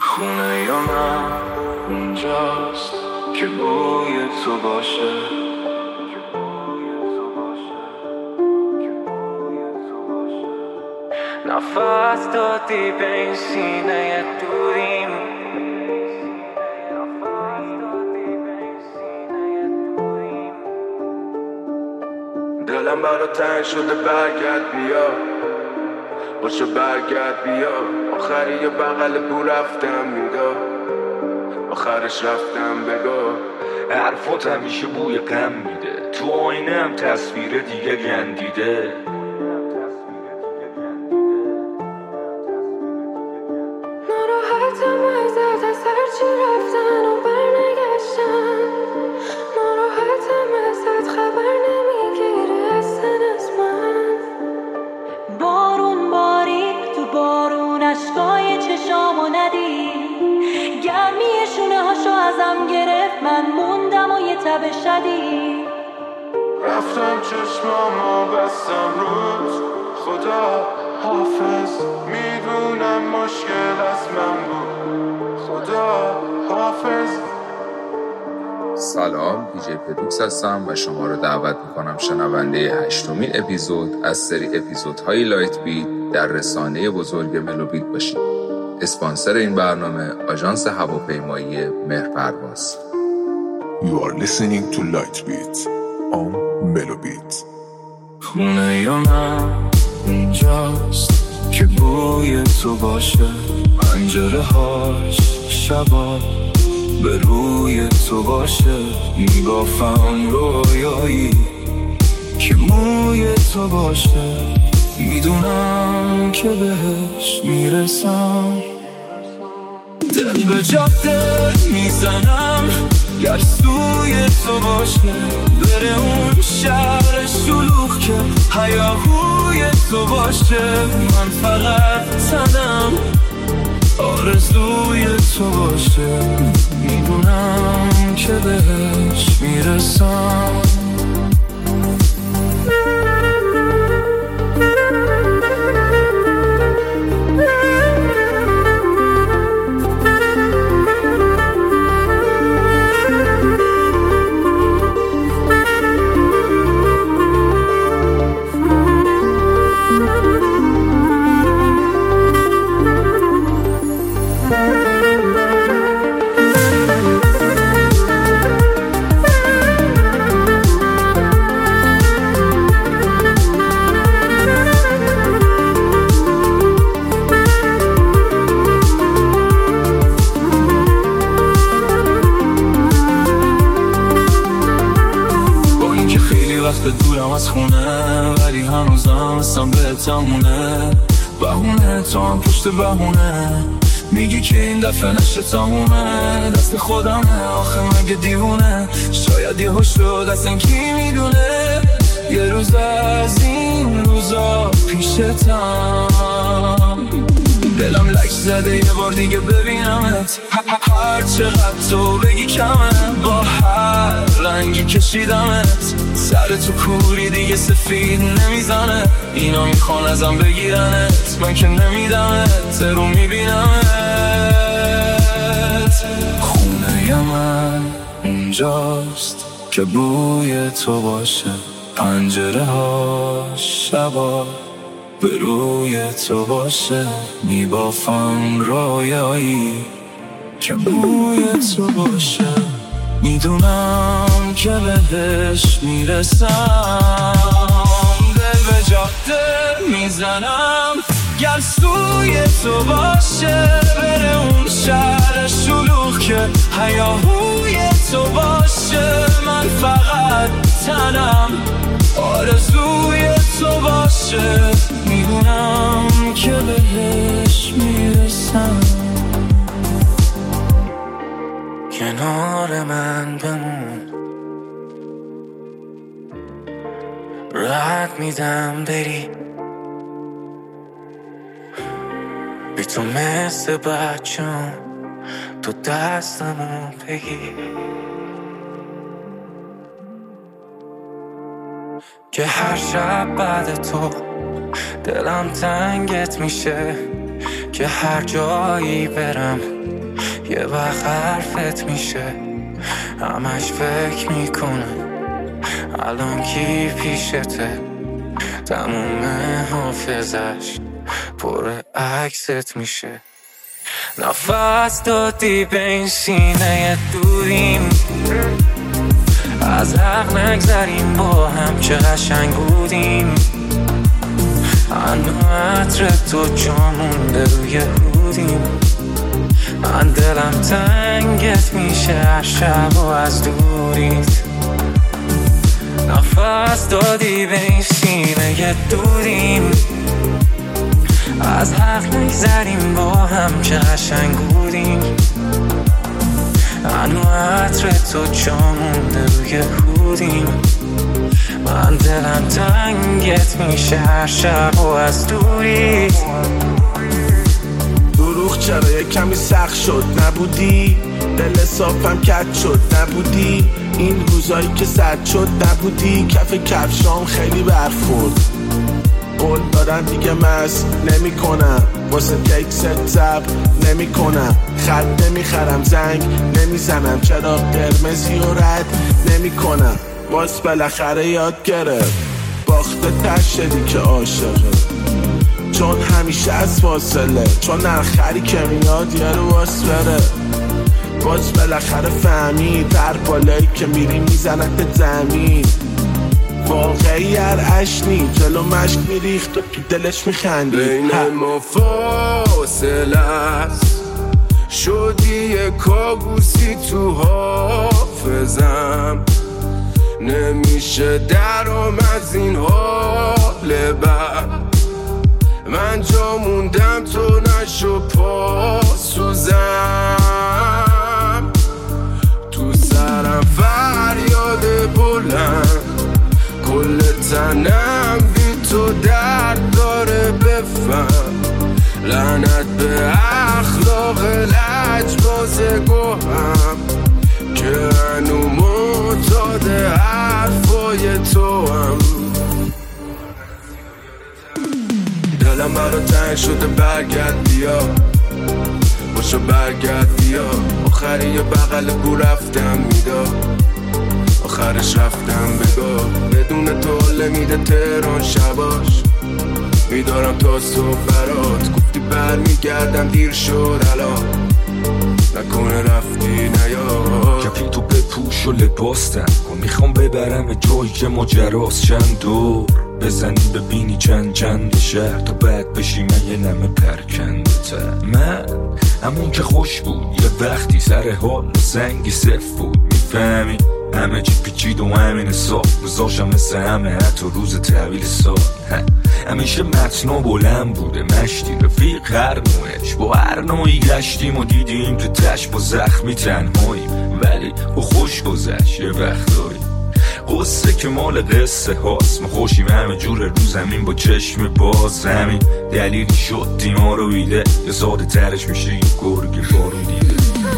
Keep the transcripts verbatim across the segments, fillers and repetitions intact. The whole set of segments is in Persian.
خونه یا من اونجاست که بوی تو باشه، نفس دادی به این سینه دوریم، دلم برا تنگ شده برگرد بیا، باشه برگرد بیا. آخری یه بغل بو رفتم میگا، آخرش رفتم بگا. حرفات همیشه بوی غم میده، تو آینم تصویر دیگه گندیده. ناراحتم ازت از هرچی رفتن و برنگشتن، ناراحتم ازت خبر نمیگیری اصلا از من. بارون باری تو بارون اشکای چشامو ندید، گرمی شونه هاشو ازم گرفت، من موندم و یه تب شدید. رفتم چشمامو بستم روز، خدا حافظ. میدونم مشکل از من بود، خدا حافظ. سلام، دیجی پدوکس هستم و شما رو دعوت میکنم شنونده هشتمین اپیزود از سری اپیزودهای لایت بیت در رسانه بزرگ ملوبیت باشید. اسپانسر این برنامه آژانس هواپیمایی مهرپرواز. You are listening to Lightbeat on Melobit. خونه یا من اونجاست که بوی تو باشه، پنجره هاش شبا به روی تو باشه. میبافم رویایی که موی تو باشه، میدونم که بهش میرسم. دل به جاده میزنم گر سوی تو باشه، بره اون شهر شلوغ که هیاهوی تو باشه. من فقط تنم آرزوی تو باشه، میدونم که بهش میرسم. دورم از خونه ولی هنوزم هستم به تمونه. بهونه تو هم پشت بهونه، میگی که این دفعه نشه تمومه. دست خودمه آخه مگه دیوونه، شاید یه هوش رو دستن کی میدونه. یه روز از این روزا پیشتم، دلم لک زده یه بار دیگه ببینمت. هر چقدر تو بگی کمه، با هر رنگی کشیدمت. سر تو کوری دیگه سفید نمیزنه، اینا میخوان ازم بگیرنت، من که نمیدمت، رو میبینمت. خونه من اونجاست که بوی تو باشه، پنجره ها شبا به روی تو باشه. میبافم رویایی که بوی تو باشه، میدونم که بهش میرسم. دل به جاده میزنم گر سوی تو باشه، بره اون شهر شلوغ که هیاهوی تو باشه. من فقط تنم آرزوی تو باشه، میدونم که بهش میرسم. کنار من بمون، راحت میدم بری، بی تو مثل بچم تو دستمو بگیر. که هر شب بعد تو دلم تنگت میشه، که هر جایی برم یه وقت حرفت میشه همش فکر میکنه الان کی پیشته تموم حافظش پر عکست میشه نفس دادی به این سینه دوریم از حق نگذریم با هم چه قشنگ بودیم هنو عطر تو جا مونده روی هودیم من دلم تنگت میشه هر شب و از دوریت نفس دادی به این سینه دوریم از حق نگذریم با هم چه قشنگ بودیم هنو عطر تو جا مونده روی هودیم من دلم تنگت میشه هر شب و از دوریت دروغ چرا یک کمی سخت شد نبودی دل صافم کج شد نبودی این روزایی که سرد شد نبودی کف کفشام خیلی برف خورد قول دادم دیگه مست نمی کنم واسه تکست زب نمی کنم خط نمی خرم زنگ نمی زنم چرا قرمزی و رد نمی کنم باز بالاخره یاد گرفت باخته تش شدی که عاشقه چون همیشه از فاصله چون نرخری که میاد یارو واس بره باز بالاخره فهمید هر بالایی که میری میزنت زمین واقعی هر عشنی جلو مشک میریخت و تو دلش میخندی بین ما فاصله است شدی یه کابوسی تو حافظم نمیشه درام از این حال بد من جا موندم تو نشو پاسوزم تو سرم فریاد بلند کل تنم بی تو درد داره بفهم لعنت به اخلاق لجباز گوهم که هنو معتاد حرفای تو هم دلم برا تنگ شده برگرد بیا باشو برگرد بیا آخری یه بغل بو رفتم میدا آخرش رفتم بگاه بدون تو حاله میده تهران شباش میدارم تا صبح برات گفتی بر میگردم دیر شد الان نکنه رفتی نیا کپی تو بپوش و لباستم و میخوام ببرم جایی که ماجراست چند دور بزنی ببینی چند چند شهر تا بعد بشی من یه نمه پرکنده تر من همون که خوش بود یه وقتی سر حال زنگی صف بود میفهمی همه چی پیچید و همین سال روزاشم مثل همه حتی روز تحویل سال همیشه متنا بلند بوده مشتی رفیق هر نوعش با هر نوعی گشتیم و دیدیم که تش با زخمی تنهاییم ولی با خوش گذشت یه وقتایی قصه که مال قصه هاست ما خوشیم همه جور رو زمین با چشم باز همین دلیلی شد دیما رو بیده یه ساده ترش میشه گرگ بارون دیده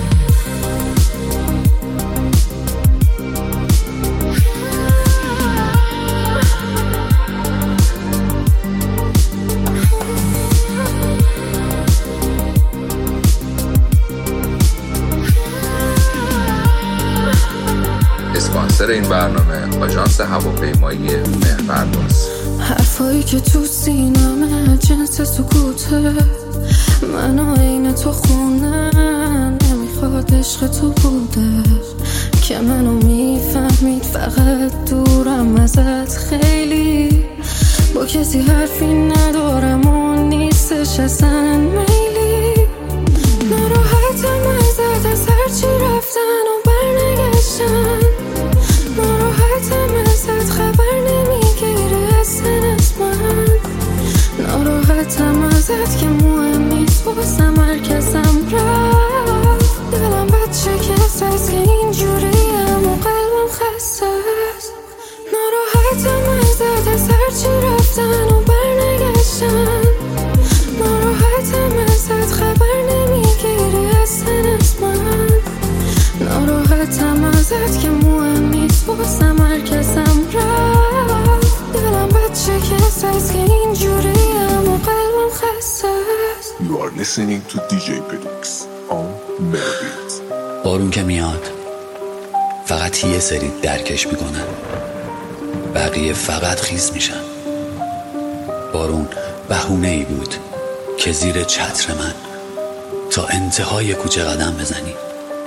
اسپانسر این برنامه آژانس هواپیمایی مهرپرداز. حرفایی که تو سینمه جنس سکوته منو عین تو خونن نمیخواد عشق تو بوده که منو میفهمید فقط دورم ازت خیلی با کسی حرفی ندارم و نیستش اصلا میلی ناراحتم ازت از هرچی رفتن و برنگشتن ناراحتم ازت خبر نمیگیری اصلا از من ناراحتم ازت که مهم نیست واسه مرکزم رفت دلم بچه کس از که اینجوریم و قلبم خسته است ناراحتم ازت از هرچی رفتن و برنگشتن ناراحتم ازت خبر نمیگیری اصلا از من ناراحتم ازت که مهم نیست واسه مرکزم رفت دلم بچه کس از که اینجوریم و قلبم خسته است. You are listening to دی جی Pedix. on Melobit. بارون که میاد فقط یه سری درکش میکنن، بقیه فقط خیس میشن. بارون بهونه ای بود که زیر چتر من تا انتهای کوچه قدم بزنی.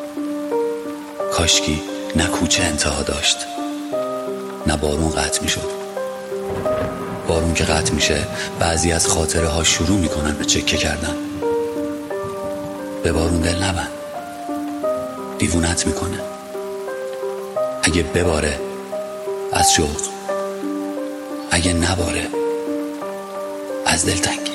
کاشکی نه کوچه انتها داشت نه بارون قطع میشد. بارون که قطع میشه بعضی از خاطره ها شروع میکنن به چکه کردن. به بارون دل نبند، دیوونت میکنه. اگه بباره از شوق، اگه نباره از دلتنگی.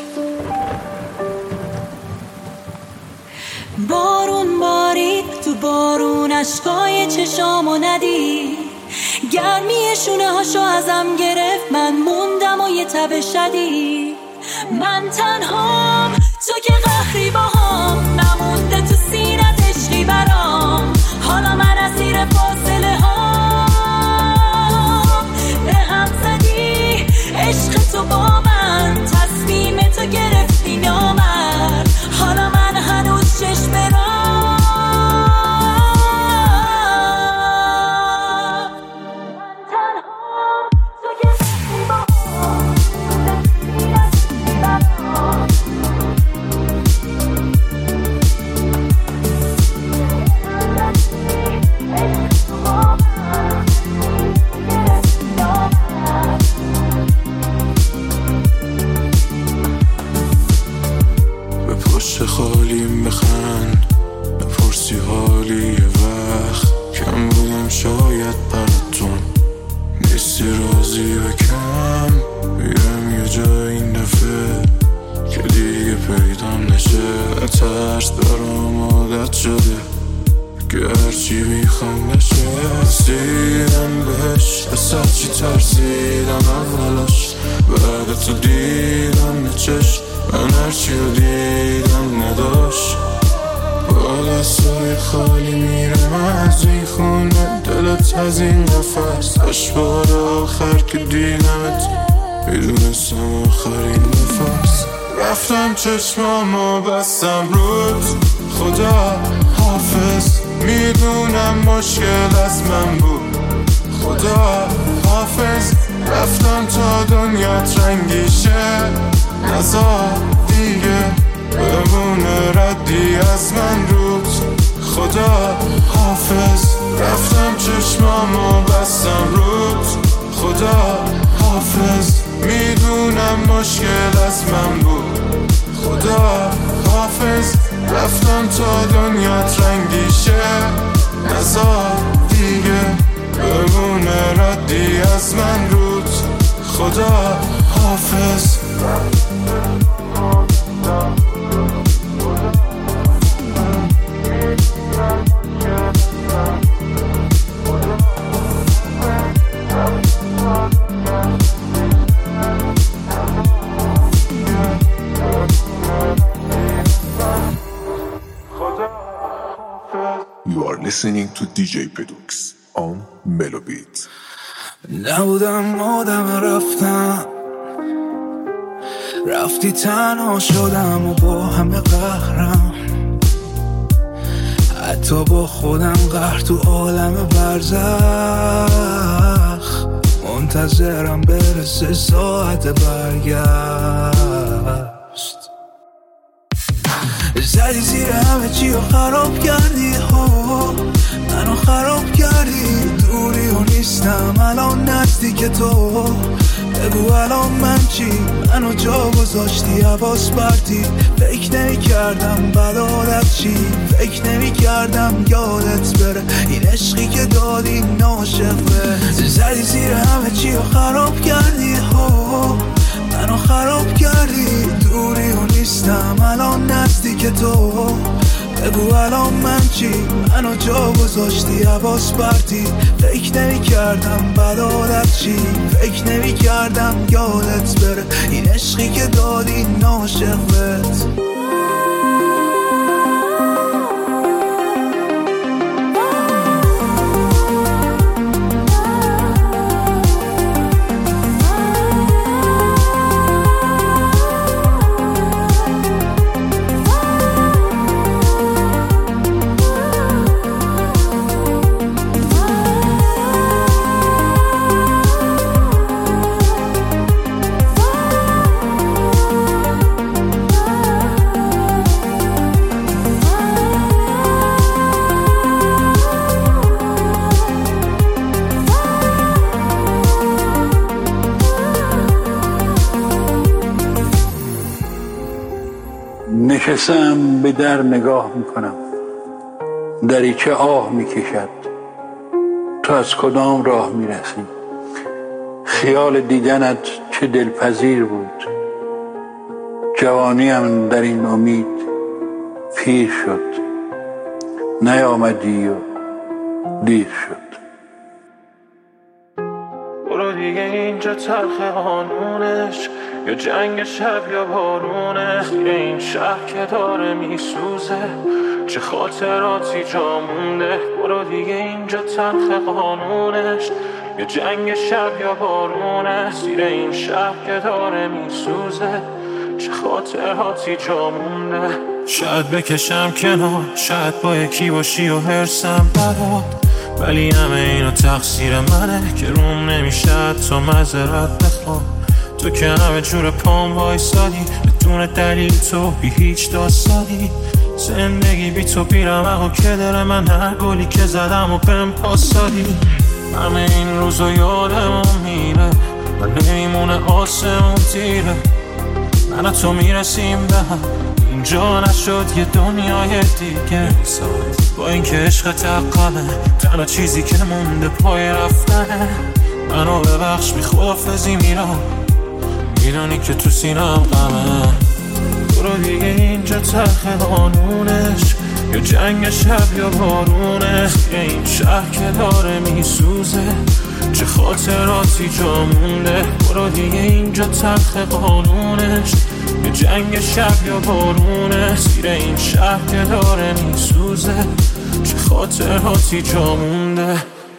بارون بارید تو بارون اشکای چشامو ندید، گرمی شونه هاشو ازم گرفت، من موندم و یه تب شدید. من تنهام تو که قهری باهام، نمونده تو سینت عشقی برام. حالا من اسیر فاصله هام، به هم زدی عشق تو با من، تصمیم تو گرفتی نامرد. حالا من هنوز چشم برام. خالیم بخند نپرسی حالی یه وقت، کم بودم شاید براتون نیستی راضی و کم. میرم یه جا این دفعه که دیگه پیدام نشه، ترس برام عادت شده که هرچی میخوام بشه. رسیدم بهش از هرچی ترسیدم اولش، بعد تو دیدم به چشم من هرچی رو دیدم نداشت. با دستای خالی میرم از این خونه، دلت از این قفص. داشت بار آخر که دیدمت میدونستم آخرین نفس. رفتم چشمامو بستم رود، خدا حافظ. میدونم مشکل از من بود، خدا حافظ. رفتم تا دنیات رنگی شه، نزار دیگه بمونه ردی از من رود، خدا حافظ. رفتم چشمامو بستم رود، خدا حافظ. میدونم مشکل از من بود، خدا حافظ. رفتم تا دنیات رنگی شه، نزار دیگه بمونه ردی از من رود، خدا حافظ. You are listening to دی جی Pedux on Melobit. نبودم آدم رفتم، رفتی تنها شدم و با همه قهرم. حتی با خودم قهر تو عالم برزخ، منتظرم برسه ساعت برگشت. زدی زیر همه چی و خراب کردی ها، منو خراب کردی. دوری و نیستم الان نزدیک تو، بگو الان من چی؟ منو جا گذاشتی حواس پرتی. فکر نمی کردم بدارت چی، فکر نمی کردم یادت بره این عشقی که دادی ناشقه. زدی زیر همه چی و خراب کردی ها، منو خراب کردی. دوری و نیستم الان نزدیک تو، بگو الان من چی؟ منو جا گذاشتی حواس پرتی. فکر نمی کردم بدارت چی، فکر نمی کردم یادت بره این عشقی که دادی ناشقت. نشستم به در نگاه میکنم، دریچه آه میکشد. تو از کدام راه میرسی؟ خیال دیدنت چه دلپذیر بود. جوانیم در این امید پیر شد، نیامدی و دیر شد. برو دیگه اینجا تلخ قانونش، یا جنگ شب یا بارونه. زیر این شهر که داره میسوزه، چه خاطراتی جا مونده. برو دیگه اینجا تلخ قانونش، یا جنگ شب یا بارونه. زیر این شهر که داره میسوزه، چه خاطراتی جا مونده. شاید بکشم کنار، شاید با یکی باشی و هرسم برات، ولی همه اینا تقصیر منه که روم نمیشه تو معذرت بخوام. تو که همه جور پام وایسادی، بدون دلیل تو بی هیچ داستانی. زندگی بی تو بیرم و که داره من هر گلی که زدم و بهم پاسادی. همه این روزو یادمون میره و نمیمونه آسمون تیره. من و تو میرسیم به هم، اینجا نشد یه دنیای دیگه. با این که عشق تقامه، تنها چیزی که مونده پای رفتنه. منو ببخش بی خدافزی میرم، میدونی که تو سینم غمه. برو دیگه اینجا تلخ قانونش، یا جنگ شب یا بارونه. این شهر که داره میسوزه، چه خاطراتی جا مونده. برو دیگه اینجا تلخ قانونش، یا جنگ شب یا بارونه. زیر این شهر که داره میسوزه، چه خاطراتی جا مونده.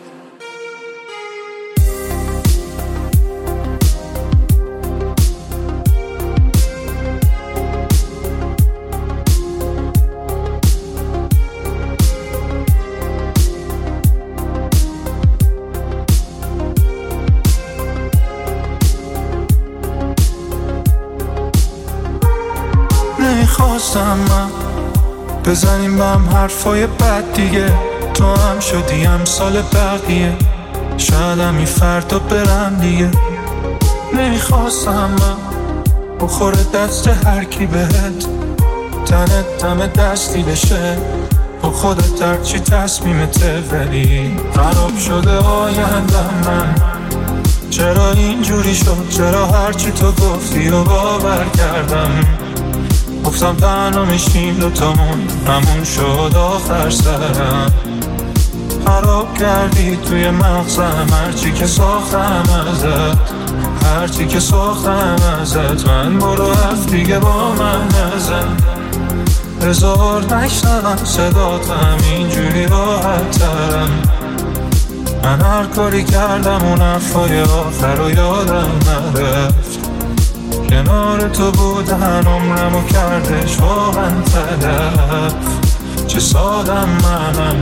نمیخواستم من بزنیم به هم حرفای بد دیگه. تو هم شدی امثال بقیه، شاید همی فردا برم دیگه. نمیخواستم من بخوره دست هر کی بهت، تنت دم دستی بشه با خودت هرچی تصمیمته. ولی خراب شده آیندم من، چرا اینجوری شد؟ چرا هرچی تو گفتی و باور کردم؟ گفتم تنها میشیم دوتامون، همون شد آخر سرم. خراب کردی توی مغزم هرچی که ساختم ازت، هرچی که ساختم ازت. من برو حرف دیگه با من نزن، بذار نشنوم صداتم، اینجوری راحت ترم. من هر کاری کردم اون حرفای آخر رو یادم نرفت. کنار تو بودن عمرمو کردش واقعا تلف. چه سادم منم.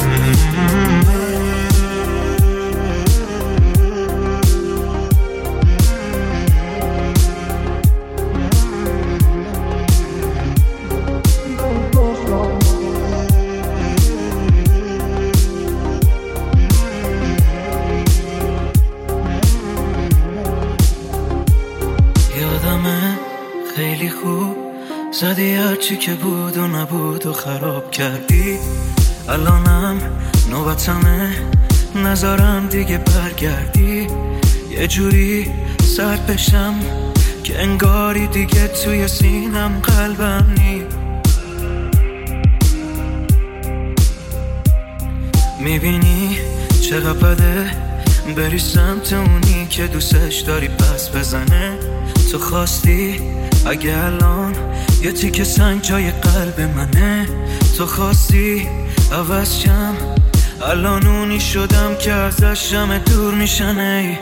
خیلی خوب زدی هرچی که بود و نبود و خراب کردی. الانم نوبتمه، نذارم دیگه برگردی. یه جوری سرد بشم که انگاری دیگه توی سینم قلبم نی. میبینی چقدر بده بری سمت اونی که دوستش داری پس بزنه. تو خواستی اگه الان یه تیکه سنگ جای قلب منه. تو خواستی عوض شم، الان اونی شدم که ازش همه دور میشنه.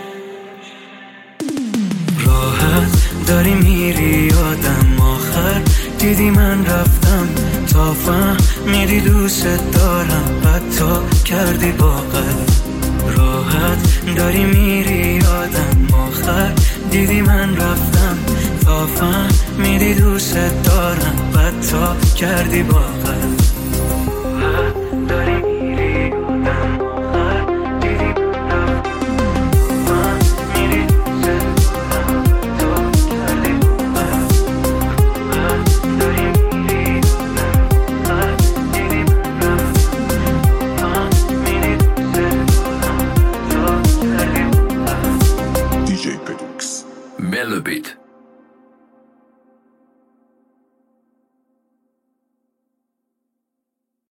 راحت داری میری یادم آخر دیدی من رفتم تا فهمیدی دوست دارم، حتی کردی با قلب. راحت داری میری یادم آخر دیدی من رفتم تا فهمیدی دوست دارم، حتی کردی با قلب. داری میری یادم آخر دیدی من رفتم فهمیدی دوست دارم، حتی کردی با قلب. داری میری ملوبیت.